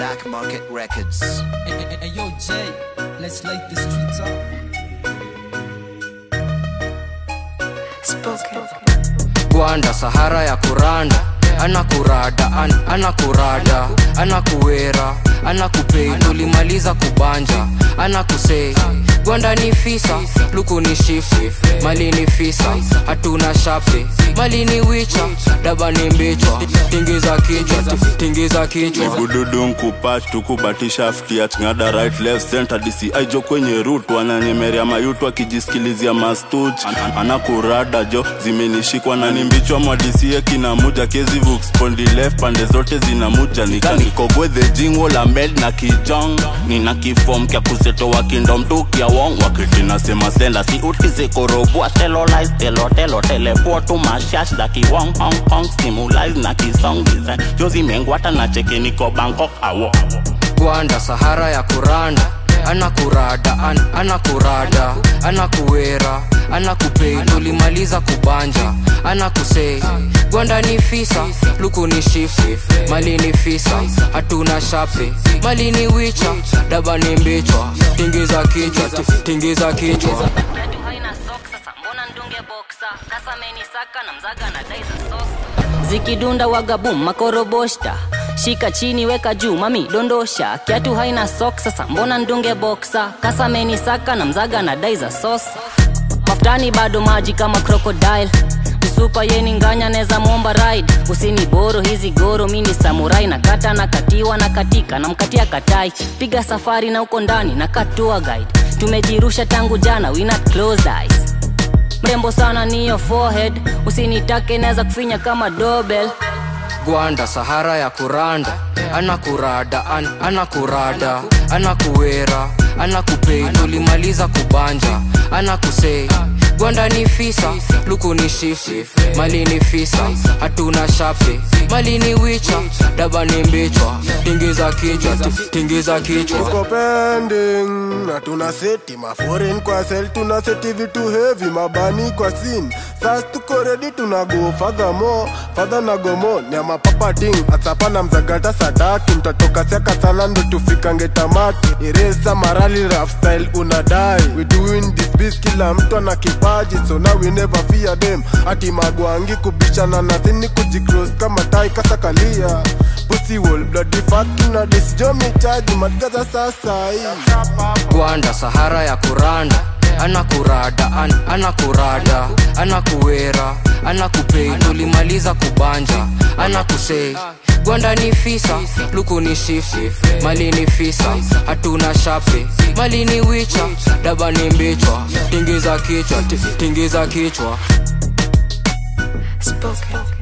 Black Market Records. Hey, yo, Jay, let's light the streets up. Spoken. Gwanda Sahara ya kuranda, anakurada, anakurada, anakuwera, anakupei, tulimaliza kubanja, anakusei. Gwanda ni fisa, luku ni shifi, mali ni fisa, hatuna shape, mali ni wicha, daba ni mbichwa, tingiza kichwa, tingiza kichwa. Bududu nkupach, tukubatisha aftia, ngada right left center, DCI jo kwenye root, wananyemeria mayutu wakijisikilizia mastuch, anakurada jo, zimenishikwa na nimbichwa mwadisiye kina muja, kezi vux, pondi left, pande zote zinamuja, nikogwe the jingo la med na kijong, nina kifom kia kuseto wa kingdom tukia wong, wakiti nasema senda si utize korobua, telolize, teleport to mashash, daki wong, hong hong, stimulize na kisong design, jozi mengwata na cheke niko Bangkok awo. Gwanda Sahara ya kuranda, anakurada, anakurada, anakuwera, anakupei, tulimaliza kubanja, anakusei. Gwanda ni fisa, luku ni shifi, mali ni fisa, hatuna shape, mali ni wicha, daba ni mbichwa, tingiza kichwa, tingiza kichwa. Zikidunda wagabum makoroboshta, shika chini weka juu mami dondosha, kiatu haina socks sasa mbona ndunge boxer, kasa meni saka na mzaga na daiza sauce, maftani bado maji kama crocodile, msupa yeni nganya neza muomba ride, usini boro hizi goro mini samurai, na kata na katiwa na katika na mkatia katai, piga safari na uko ndani na katua guide, tumejirusha tangu jana we not closed eyes, mrembo sana ni your forehead, usinitake neza kufinya kama doorbell. Gwanda Sahara ya kuranda, anakurada, anakurada, anakuwera, anakupei, tulimaliza kubanja, anakusei. Gwanda ni fisa, luku ni shifi, mali ni fisa, hatuna shape, mali ni wicha, daba ni mbichwa, tingiza kichwa, tingiza kichwa. Tuko pending, na tunaseti maforeign kwa sell, tunaseti vitu heavy, mabani kwa scene. Sasa tuko ready tunago furthermore, further na gomo, nyama papa ding, atapa na mzagata sadaki, mtatoka siaka sana ndo tufikange tamati. Eresa marali rap style unadai, we doing this biz kila mtu ana kipaji, so now we never fear them. Ati magwangi kubishana na thini kujicross kama tai kasakalia. Pussy wall bloody fucking na this jomi charge madgaza sasa hii. Gwanda Sahara ya kuranda, anakurada, anakurada, anakuwera, anakupei, tulimaliza kubanja, anakusei. Gwanda ni fisa, luku ni shifi, mali ni fisa, hatuna shape, mali ni wicha, daba ni mbichwa, tingiza kichwa, tingiza kichwa. Spoken.